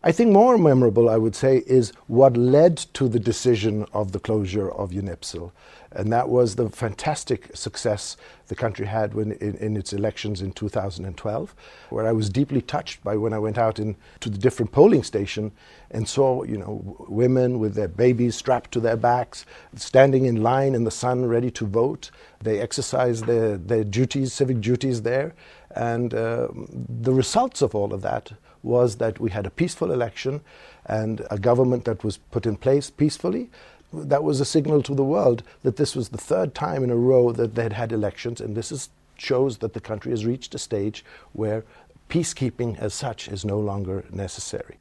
I think more memorable, I would say, is what led to the decision of the closure of UNIPSL. And that was the fantastic success the country had in its elections in 2012, where I was deeply touched by when I went out to the different polling station and saw, women with their babies strapped to their backs, standing in line in the sun, ready to vote. They exercised their duties, civic duties there. And the results of all of that was that we had a peaceful election and a government that was put in place peacefully. That was a signal to the world that this was the third time in a row that they'd had elections, and this shows that the country has reached a stage where peacekeeping as such is no longer necessary.